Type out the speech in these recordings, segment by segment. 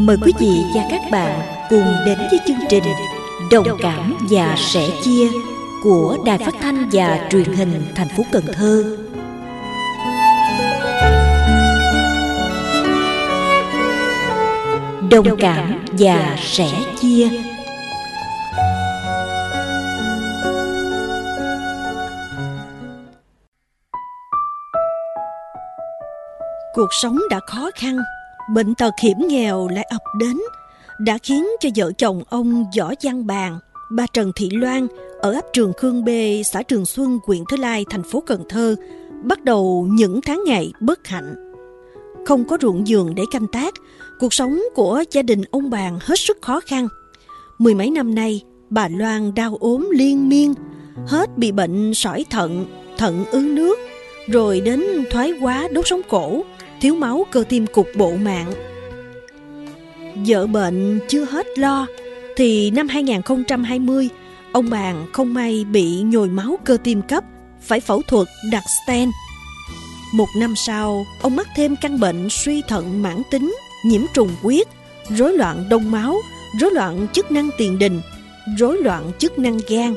Mời quý vị và các bạn cùng đến với chương trình Đồng cảm và sẻ chia của Đài Phát thanh và Truyền hình thành phố Cần Thơ. Đồng cảm và sẻ chia. Cuộc sống đã khó khăn, bệnh tật hiểm nghèo lại ập đến, đã khiến cho vợ chồng ông Võ Văn Bàn, bà Trần Thị Loan ở ấp Trường Khương B, xã Trường Xuân, huyện Thới Lai, thành phố Cần Thơ bắt đầu những tháng ngày bất hạnh. Không có ruộng vườn để canh tác, cuộc sống của gia đình ông Bàn hết sức khó khăn. Mười mấy năm nay, bà Loan đau ốm liên miên, hết bị bệnh sỏi thận, thận ứ nước, rồi đến thoái hóa đốt sống cổ, thiếu máu cơ tim cục bộ mạng. Vợ bệnh chưa hết lo, thì năm 2020, ông Bàn không may bị nhồi máu cơ tim cấp, phải phẫu thuật đặt stent. Một năm sau, ông mắc thêm căn bệnh suy thận mãn tính, nhiễm trùng huyết, rối loạn đông máu, rối loạn chức năng tiền đình, rối loạn chức năng gan.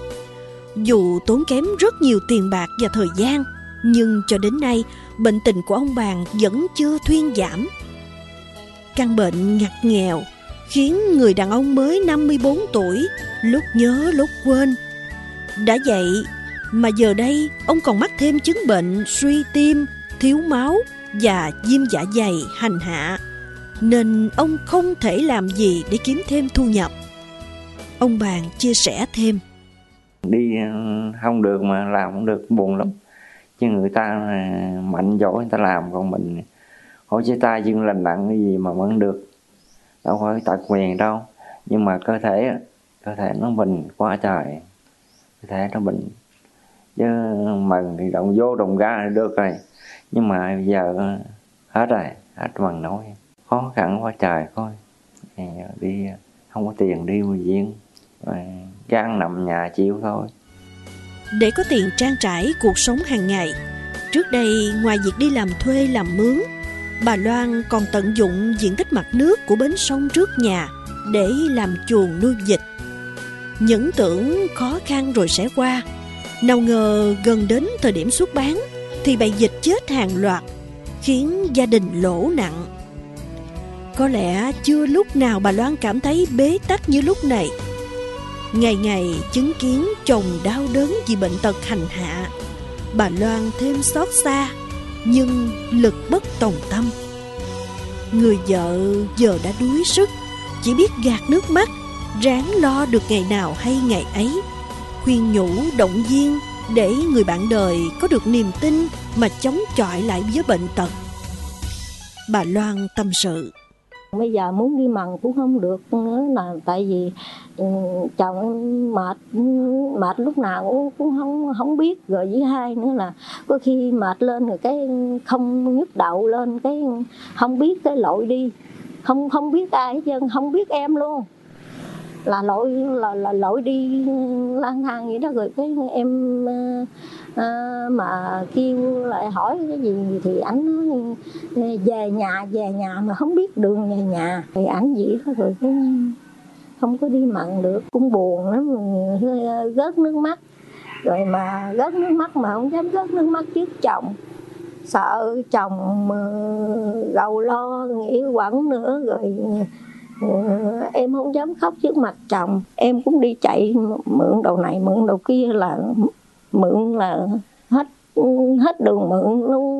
Dù tốn kém rất nhiều tiền bạc và thời gian, nhưng cho đến nay, bệnh tình của ông Bàn vẫn chưa thuyên giảm. Căn bệnh ngặt nghèo khiến người đàn ông mới 54 tuổi lúc nhớ lúc quên. Đã vậy mà giờ đây ông còn mắc thêm chứng bệnh suy tim, thiếu máu và viêm dạ dày hành hạ, nên ông không thể làm gì để kiếm thêm thu nhập. Ông Bàn chia sẻ thêm: đi không được mà làm không được, buồn lắm. Chứ người ta mạnh giỏi người ta làm, còn mình hỏi chế tay chân lành nặng cái gì mà vẫn được, đâu phải tật nguyền đâu. Nhưng mà cơ thể nó bệnh quá trời, cơ thể nó bệnh chứ mần thì động vô đồng ra thì được rồi, nhưng mà giờ hết rồi, hết bằng nói, khó khăn quá trời. Coi đi không có tiền đi bệnh viện, gan nằm nhà chịu thôi. Để có tiền trang trải cuộc sống hàng ngày, trước đây ngoài việc đi làm thuê làm mướn, bà Loan còn tận dụng diện tích mặt nước của bến sông trước nhà để làm chuồng nuôi vịt. Những tưởng khó khăn rồi sẽ qua, nào ngờ gần đến thời điểm xuất bán thì bầy vịt chết hàng loạt, khiến gia đình lỗ nặng. Có lẽ chưa lúc nào bà Loan cảm thấy bế tắc như lúc này. Ngày ngày chứng kiến chồng đau đớn vì bệnh tật hành hạ, bà Loan thêm xót xa, nhưng lực bất tòng tâm. Người vợ giờ đã đuối sức, chỉ biết gạt nước mắt, ráng lo được ngày nào hay ngày ấy, khuyên nhủ động viên để người bạn đời có được niềm tin mà chống chọi lại với bệnh tật. Bà Loan tâm sự: bây giờ muốn đi mần cũng không được nữa, là tại vì chồng em mệt lúc nào cũng không biết. Rồi với hai nữa là có khi mệt lên rồi cái không nhức đầu lên, cái không biết cái lội đi, không biết ai hết trơn, không biết em luôn, là lội đi lang thang vậy đó. Rồi cái em mà kêu lại hỏi cái gì thì ảnh nói về nhà mà không biết đường về nhà, thì ảnh vậy đó. Rồi cái không có đi mặn được, cũng buồn lắm, rớt nước mắt. Rồi mà rớt nước mắt mà không dám rớt nước mắt trước chồng, sợ chồng gầu lo nghĩ quẩn nữa. Rồi em không dám khóc trước mặt chồng, em cũng đi chạy mượn đầu này mượn đầu kia, là mượn là hết đường mượn luôn.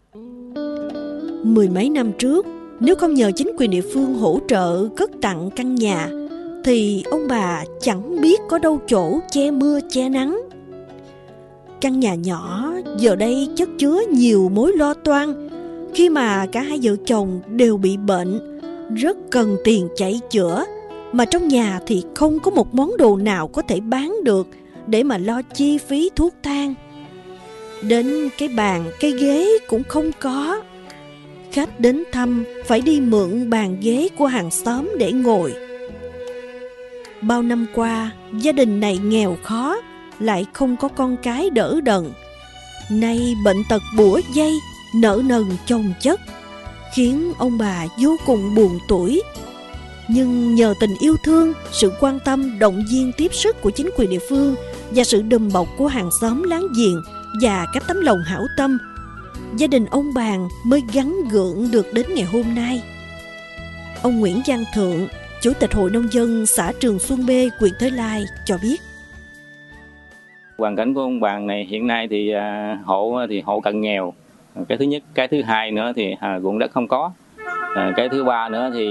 Mười mấy năm trước, nếu không nhờ chính quyền địa phương hỗ trợ cất tặng căn nhà, thì ông bà chẳng biết có đâu chỗ che mưa che nắng. Căn nhà nhỏ giờ đây chất chứa nhiều mối lo toan, khi mà cả hai vợ chồng đều bị bệnh, rất cần tiền chạy chữa, mà trong nhà thì không có một món đồ nào có thể bán được để mà lo chi phí thuốc thang. Đến cái bàn, cái ghế cũng không có. Khách đến thăm phải đi mượn bàn ghế của hàng xóm để ngồi. Bao năm qua, gia đình này nghèo khó, lại không có con cái đỡ đần. Nay bệnh tật bủa vây, nợ nần chồng chất, khiến ông bà vô cùng buồn tủi. Nhưng nhờ tình yêu thương, sự quan tâm, động viên tiếp sức của chính quyền địa phương và sự đùm bọc của hàng xóm láng giềng và các tấm lòng hảo tâm, gia đình ông Bàn mới gắn gượng được đến ngày hôm nay. Ông Nguyễn Văn Thượng, Chủ tịch Hội Nông dân xã Trường Xuân B, huyện Thới Lai cho biết. Hoàn cảnh của ông Bàn này hiện nay thì hộ cận nghèo. Cái thứ nhất, cái thứ hai nữa thì ruộng đất không có. Cái thứ ba nữa thì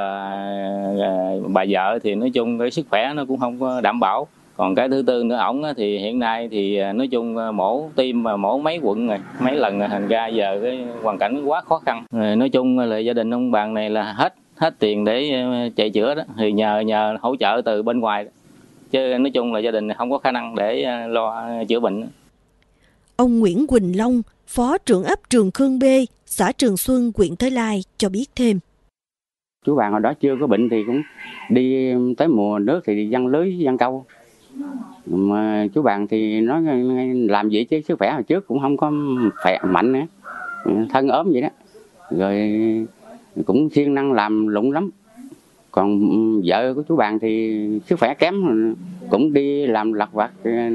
bà vợ thì nói chung cái sức khỏe nó cũng không có đảm bảo. Còn cái thứ tư nữa, ổng thì hiện nay thì nói chung mổ tim mà mổ mấy quận rồi, mấy lần rồi, thành ra giờ cái hoàn cảnh quá khó khăn. Nói chung là gia đình ông Bàn này là hết tiền để chạy chữa đó, thì nhờ hỗ trợ từ bên ngoài. Chứ nói chung là gia đình không có khả năng để lo chữa bệnh. Ông Nguyễn Quỳnh Long, Phó trưởng ấp Trường Khương B, xã Trường Xuân, huyện Thới Lai cho biết thêm. Chú Bàn hồi đó chưa có bệnh thì cũng đi tới mùa nước thì đi giăng lưới, giăng câu. Mà chú Bàn thì nói làm gì chứ sức khỏe hồi trước cũng không có khỏe mạnh nữa, thân ốm vậy đó. Rồi cũng siêng năng làm lụng lắm. Còn vợ của chú Bàn thì sức khỏe kém, cũng đi làm lặt vặt,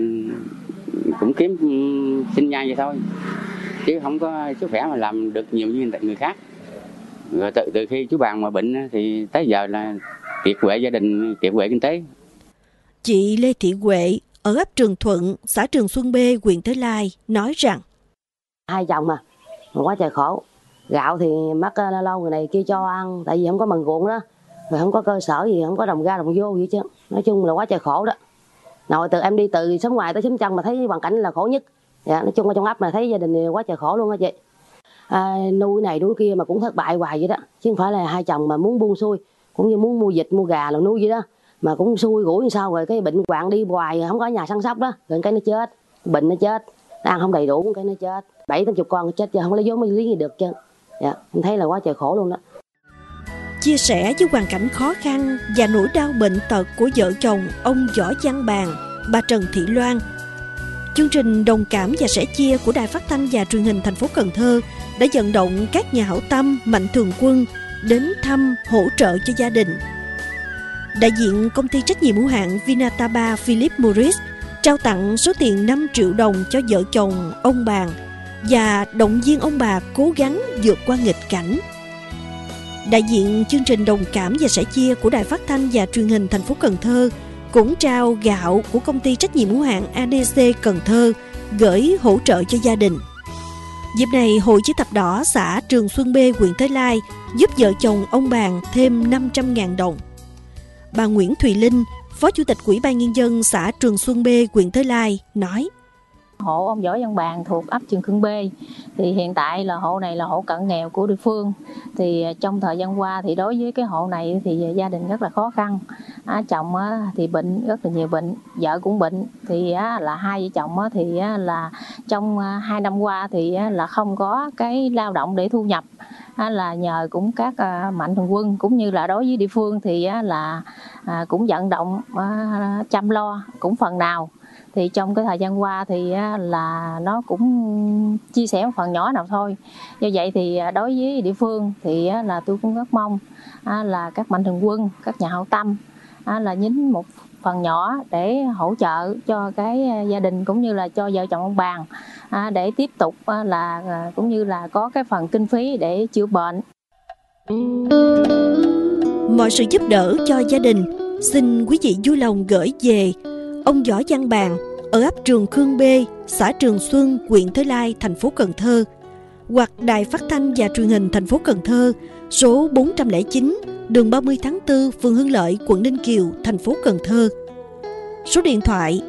cũng kiếm sinh nhai vậy thôi, chứ không có sức khỏe mà làm được nhiều như người khác. Rồi từ khi chú Bàn mà bệnh thì tới giờ là kiệt quệ gia đình, kiệt quệ kinh tế. Chị Lê Thị Huệ ở ấp Trường Thuận, xã Trường Xuân B, huyện Thới Lai nói rằng: Hai chồng mà quá trời khổ. Gạo thì mắc lâu người này kia cho ăn, tại vì không có mần ruộng đó, rồi không có cơ sở gì, không có đồng ra đồng vô gì chứ. Nói chung là quá trời khổ đó. Nào từ em đi từ xóm ngoài tới xóm trong mà thấy hoàn cảnh là khổ nhất. Dạ, nói chung ở trong ấp mà thấy gia đình quá trời khổ luôn á chị. Nuôi này nuôi kia mà cũng thất bại hoài vậy đó, chứ không phải là hai chồng mà muốn buông xuôi, cũng như muốn mua vịt mua gà là nuôi vậy đó, mà cũng xui rủi như sao rồi cái bệnh hoạn đi hoài, không có nhà săn sóc đó, rồi cái nó chết, bệnh nó chết, nó ăn không đầy đủ cái nó chết, 70-80 con nó chết, chứ không có lấy vốn mới lý gì được chứ. Dạ, em thấy là quá trời khổ luôn đó. Chia sẻ với hoàn cảnh khó khăn và nỗi đau bệnh tật của vợ chồng ông Võ Văn Bàn, bà Trần Thị Loan, chương trình Đồng cảm và sẻ chia của Đài Phát thanh và Truyền hình thành phố Cần Thơ đã vận động các nhà hảo tâm, mạnh thường quân đến thăm hỗ trợ cho gia đình. Đại diện công ty trách nhiệm hữu hạn Vinataba Philip Morris trao tặng số tiền 5 triệu đồng cho vợ chồng ông Bàn và động viên ông bà cố gắng vượt qua nghịch cảnh. Đại diện chương trình Đồng cảm và sẻ chia của Đài Phát thanh và Truyền hình thành phố Cần Thơ cũng trao gạo của công ty trách nhiệm hữu hạn ADC Cần Thơ gửi hỗ trợ cho gia đình. Dịp này, Hội Chữ thập đỏ xã Trường Xuân B, huyện Thới Lai giúp vợ chồng ông Bàn thêm 500.000 đồng. Bà Nguyễn Thùy Linh, Phó Chủ tịch Ủy ban Nhân dân xã Trường Xuân B, huyện Thới Lai nói: Hộ ông Võ Văn Bàn thuộc ấp Trường Khương B thì hiện tại là hộ này là hộ cận nghèo của địa phương. Thì trong thời gian qua thì đối với cái hộ này thì gia đình rất là khó khăn. Chồng thì bệnh, rất là nhiều bệnh, vợ cũng bệnh, thì là hai vợ chồng thì là trong 2 năm qua thì là không có cái lao động để thu nhập, là nhờ cũng các mạnh thường quân cũng như là đối với địa phương thì là cũng vận động chăm lo cũng phần nào. Thì trong cái thời gian qua thì là nó cũng chia sẻ một phần nhỏ nào thôi. Do vậy thì đối với địa phương thì là tôi cũng rất mong là các mạnh thường quân, các nhà hảo tâm là nhín một phần nhỏ để hỗ trợ cho cái gia đình cũng như là cho vợ chồng ông Bàn để tiếp tục là cũng như là có cái phần kinh phí để chữa bệnh. Mọi sự giúp đỡ cho gia đình xin quý vị vui lòng gửi về ông Võ Văn Bàn ở ấp Trường Khương B, xã Trường Xuân, huyện Thới Lai, thành phố Cần Thơ, hoặc Đài Phát thanh và Truyền hình thành phố Cần Thơ, số 409, đường 30 tháng 4, phường Hưng Lợi, quận Ninh Kiều, thành phố Cần Thơ. Số điện thoại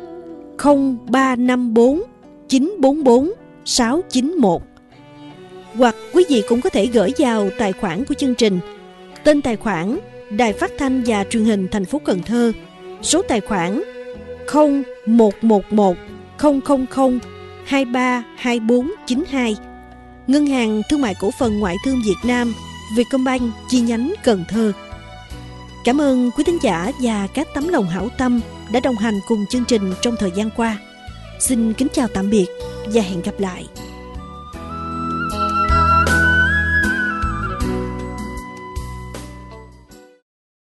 0354 944 691. Hoặc quý vị cũng có thể gửi vào tài khoản của chương trình. Tên tài khoản Đài Phát thanh và Truyền hình thành phố Cần Thơ. Số tài khoản 0111 000 232492. Ngân hàng Thương mại Cổ phần Ngoại thương Việt Nam, Vietcombank chi nhánh Cần Thơ. Cảm ơn quý thính giả và các tấm lòng hảo tâm đã đồng hành cùng chương trình trong thời gian qua. Xin kính chào tạm biệt và hẹn gặp lại.